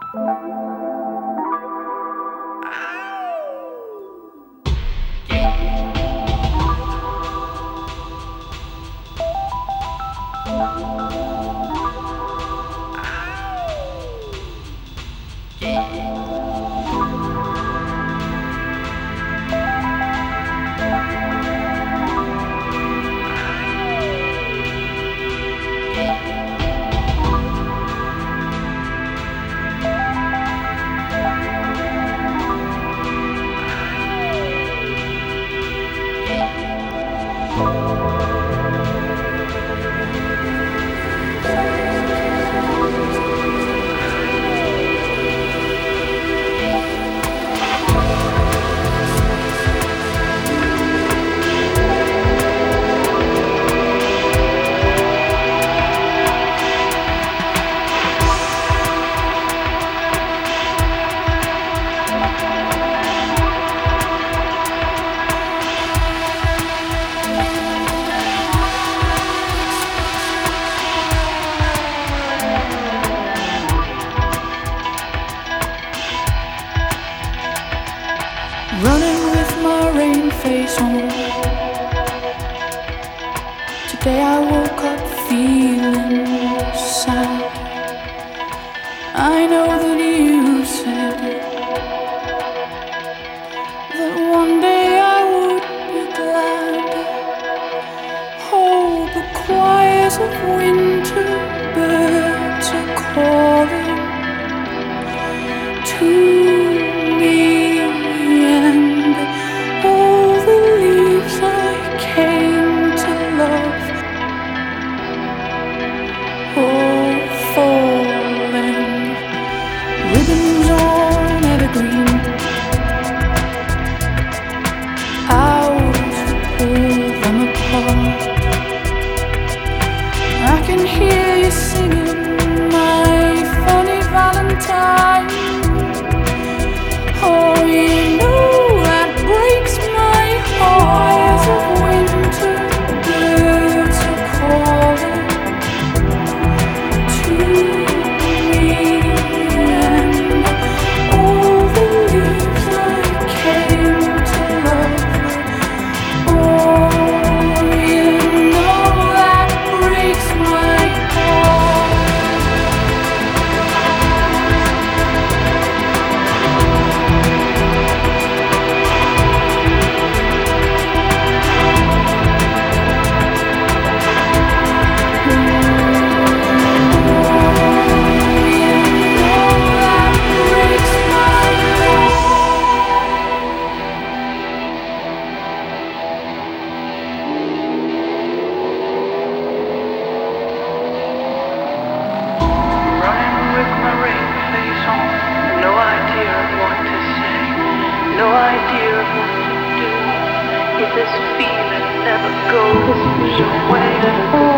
Running with my rain face on. Today I woke up feeling sad. I know that you said that one day I would be glad. Oh, the choirs of winter birds are calling to me. And all the leaves I came to love, all falling, ribbons on evergreen, hours to pull them apart. I can hear you singing, my funny Valentine. Oh, you know that breaks my heart. Of winter birds are calling to me, and all the leaves I came to love. Oh, you know that breaks my heart. If this feeling never goes away.